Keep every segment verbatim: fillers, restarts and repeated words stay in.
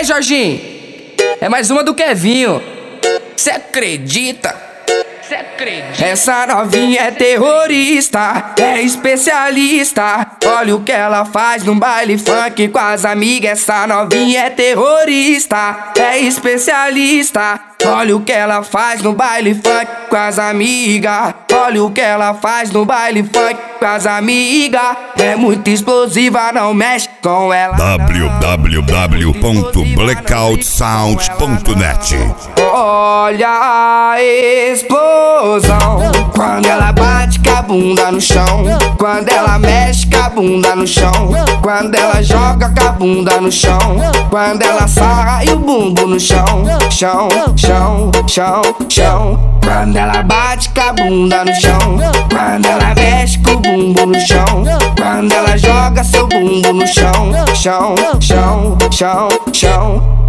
aí, Jorginho? É mais uma do Kevinho. Cê acredita? Cê acredita? Essa novinha é terrorista, é especialista. Olha o que ela faz no baile funk com as amigas. Essa novinha é terrorista, é especialista. Olha o que ela faz no baile funk com as amigas. Olha o que ela faz no baile funk com as amigas. É muito explosiva, não mexe com ela. w w w ponto blackout sound ponto net. Olha a explosão quando ela bate com a bunda no chão, quando ela mexe com a bunda no chão, quando ela joga com a bunda no chão, quando ela sarra e o bumbo no chão, chão, chão, chão, chão. Quando ela bate com a bunda no chão, quando ela mexe com o bumbo no chão, quando ela joga seu bumbo no chão, chão, chão, chão, chão.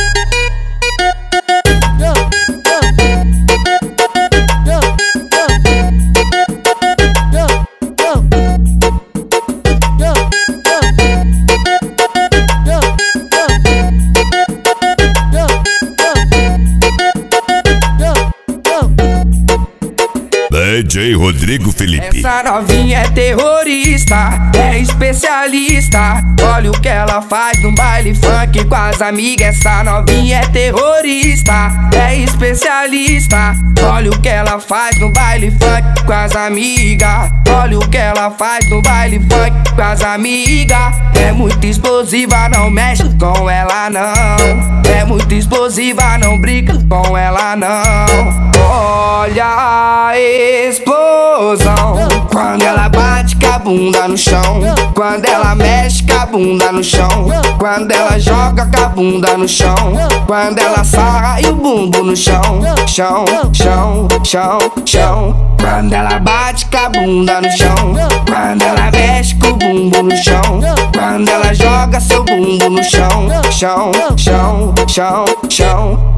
D J Rodrigo Felipe. Essa novinha é terrorista, é especialista. Olha o que ela faz no baile funk com as amigas. Essa novinha é terrorista, é especialista. Olha o que ela faz no baile funk com as amigas. Olha o que ela faz no baile funk com as amigas. É muito explosiva, não mexe com ela não. É muito explosiva, não brinca com ela não. Olha a explosão quando ela bate com a bunda no chão, quando ela mexe com a bunda no chão, quando ela joga com a bunda no chão, quando ela sarra e o bumbo no chão, chão, chão, chão, chão. Quando ela bate com a bunda no chão, quando ela mexe com o bumbo no chão, quando ela joga seu bumbo no chão, chão, chão, chão, chão.